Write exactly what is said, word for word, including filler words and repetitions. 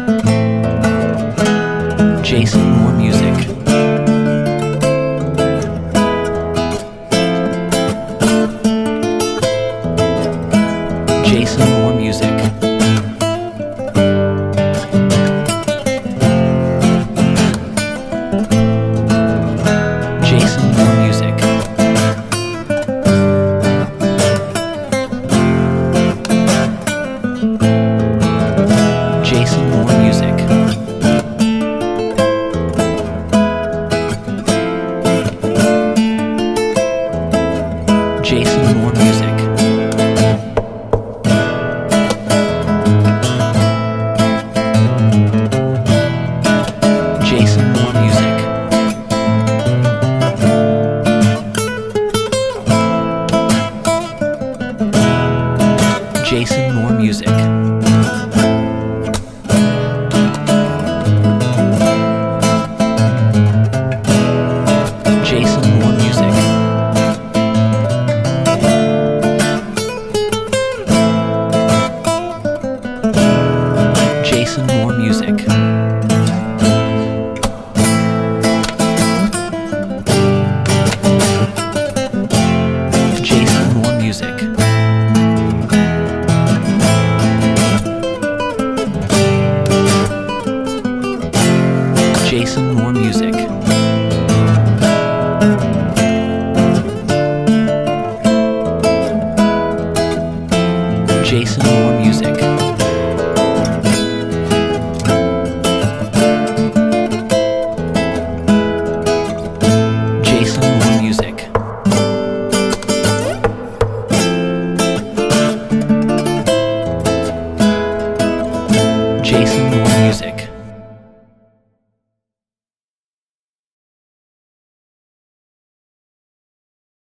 Jason, more music. Jason, more music. Jason, more music. Jason, more music. Jason, more music. Jason, more music. Jason, more music. Jason, more music. Jason, more music. Jason, more music. Jason, more music.